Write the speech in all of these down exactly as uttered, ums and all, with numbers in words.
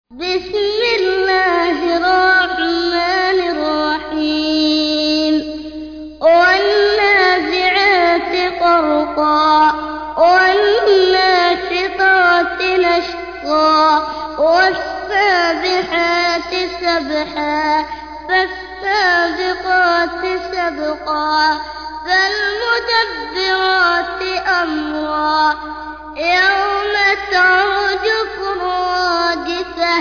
بسم الله الرحمن الرحيم والنازعات غرقا والناشطات نشطا والسابحات سبحا فالسابقات سبقا فالمدبرات أمرا يوم ترجف الرادفة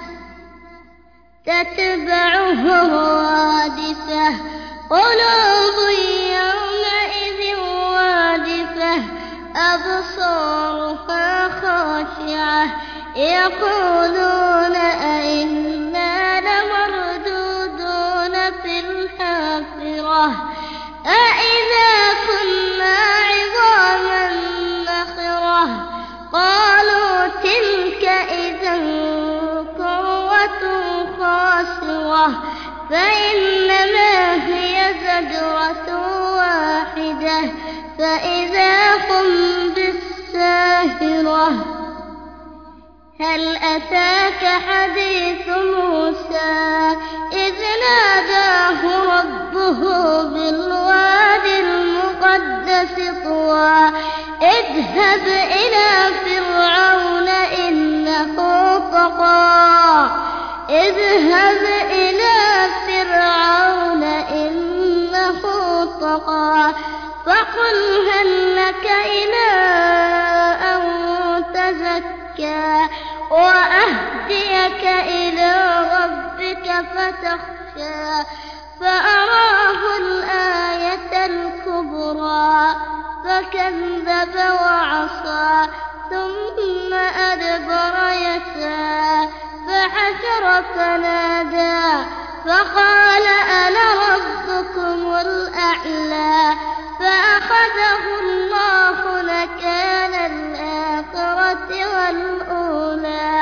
تتبعها رادفة قلوب يومئذ واجفة أبصارها خاشعة يقولون أئنا لمردودون في الحافرة أئذا كنا عظاما نخرة قالوا تلك إذا كرة خاسرة فإنما هي زجرة واحدة فإذا هم بالساهرة هل أتاك حديث موسى إذ ناداه ربه بالواد المقدس طوى اذهب إلى فرعون إنه طغى اذهب إلى فرعون إنه طغى فقل هل لك إلى أن تزكى وأهديك إلى ربك فتخشى فأراه الآية الكبرى فكذب وعصى ثم أدبر يسعى فحشر فنادى فقال أنا ربكم الأعلى فأخذه الله نكال الآخرة والأولى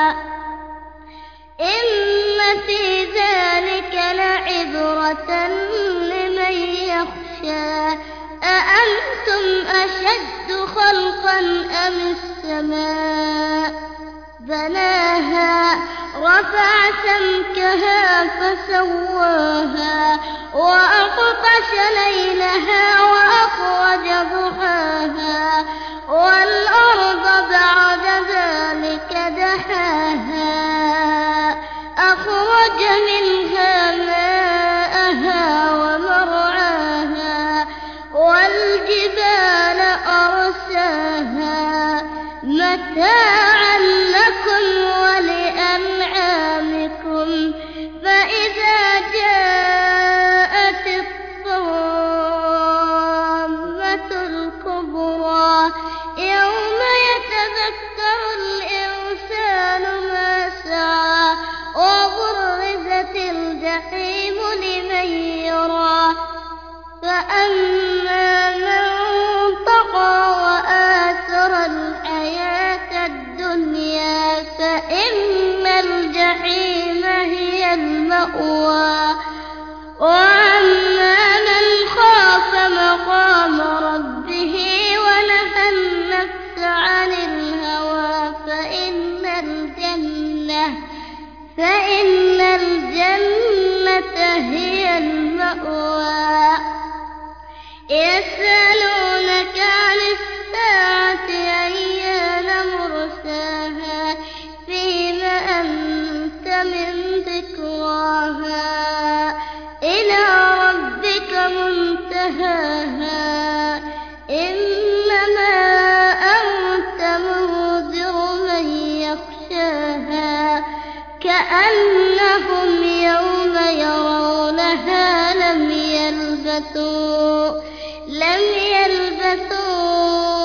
إن في ذلك لعبرة لمن يخشى أأنتم أشد خلقا أم السماء بناها رفع سمكها فسواها وأغطش ليلها وأخرج ضحاها والأرض بعد ذلك دحاها أخرج منها ماءها ومرعاها والجبال أرساها متاعا لكم ولأنعامكم فإذا جاءت الطامة الكبرى يوم يتذكر الإنسان ما سعى وبرزت الجحيم لمن يرى فأما من طغى وآثر الحياة الدنيا فإن الجحيم هي المأوى وأما من خاف مقام ربه ونهى النفس عن الهوى فإن الجنة فإن الجنة هي المأوى يسألونك عن الساعة أيان مرساها فيما أنت من ذكراها إلى ربك منتهاها إنما أنت منذر من يخشاها كأنهم يوم يرونها لم يلبثوا لم يلبثوا